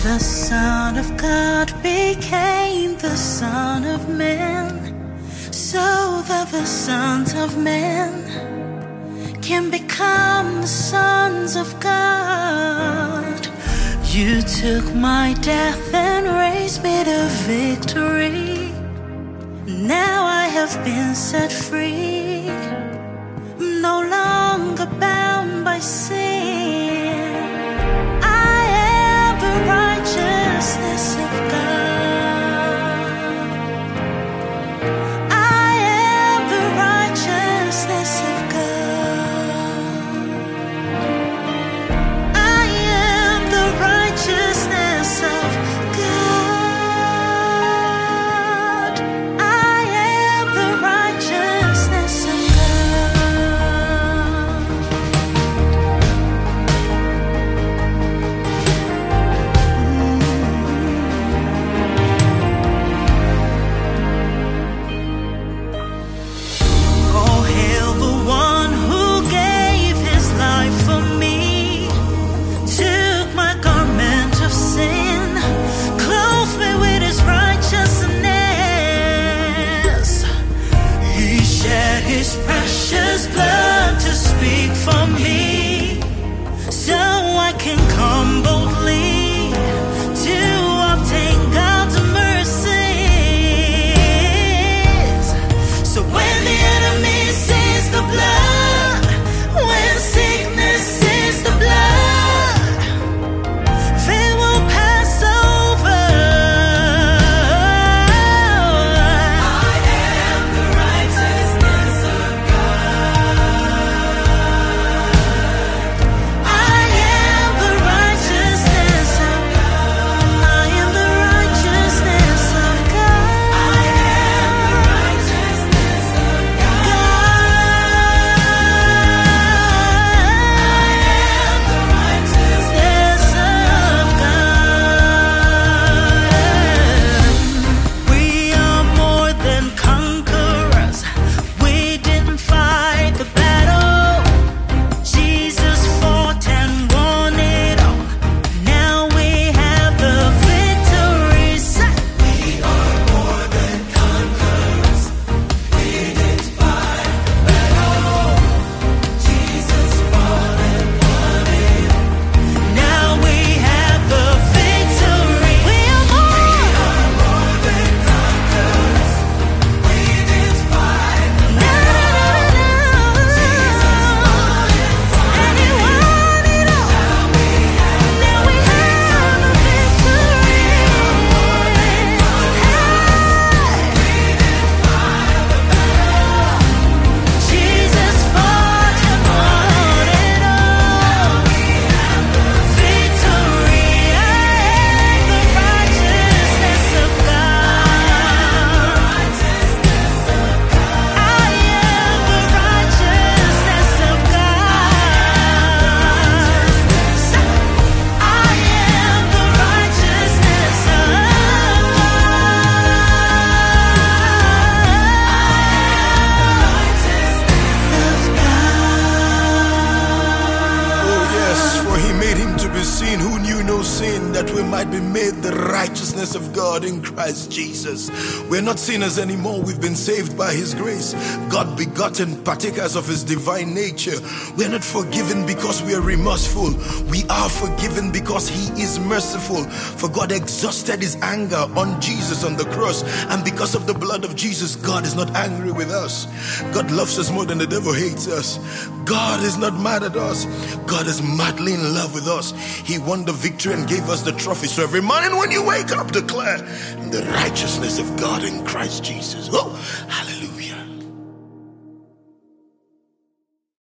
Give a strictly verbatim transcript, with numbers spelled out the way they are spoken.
The Son of God became the Son of Man, so that the sons of men can become the sons of God. You took my death and raised me to victory. Now I have been set free. I'm no longer bound by sin. I am the righteousness of God. I am the righteousness of God. I am the righteousness of God. I am the righteousness of Oh, hail the one who gave his life for me, took my garment of sin, clothed me with his righteousness. He shed his precious blood to speak for me, so I can come boldly to obtain God's mercies. So when the enemy sees the blood, when sickness sees the blood, they will pass over. I am the righteousness of God. I am the righteousness of God. I am the righteousness of God. I am the righteousness of We are more than conquerors. We didn't fight the battle. Jesus fought and won it all. Now we have the victory. We are more than conquerors. We didn't fight the battle. Jesus fought and won it all. Now we have the victory. We are more, than conquerors. We didn't fight the battle. Jesus fought and won it all. Now we have the victory. Jesus fought and won it all. Victory. I am the righteousness of God. I am the righteousness of God. I am the righteousness of Oh yes, for he made him to be seen who knew no sin, that we might be made the righteousness of God in Christ Jesus. We're not sinners anymore. We've been saved by his grace. God begotten, partakers of his divine nature. We're not forgiven because we are remorseful. We are forgiven because he is merciful. For God exhausted his anger on Jesus on the cross, and because of the blood of Jesus, God is not angry with us. God loves us more than the devil hates us. God is not mad at us. God is madly in love with us. He won the victory and gave us the trophy. So every morning when you wake up, declare the righteousness of God in Christ Jesus. Oh, hallelujah.